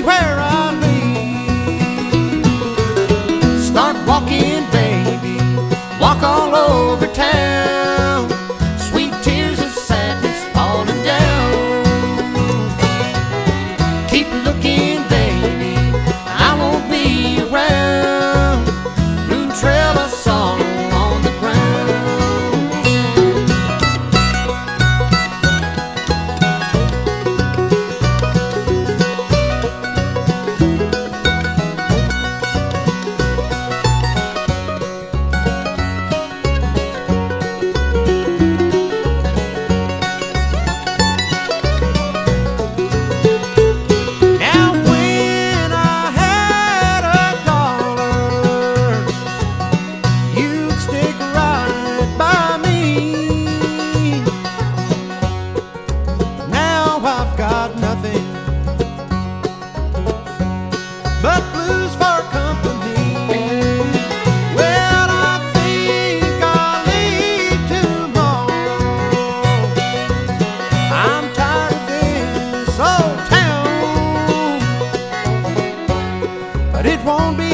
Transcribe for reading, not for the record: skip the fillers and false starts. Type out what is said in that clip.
where I lead. Start walking, baby, walk all over town. Sweet tears of sadness falling down. Keep looking, baby, I won't be around. Blue trail of sorrow on the ground. Now when I had a dollar, you'd stick right by me. Now I've got nothing but blues for company. Well, I think I'll leave tomorrow. I'm tired of this old town, but it won't be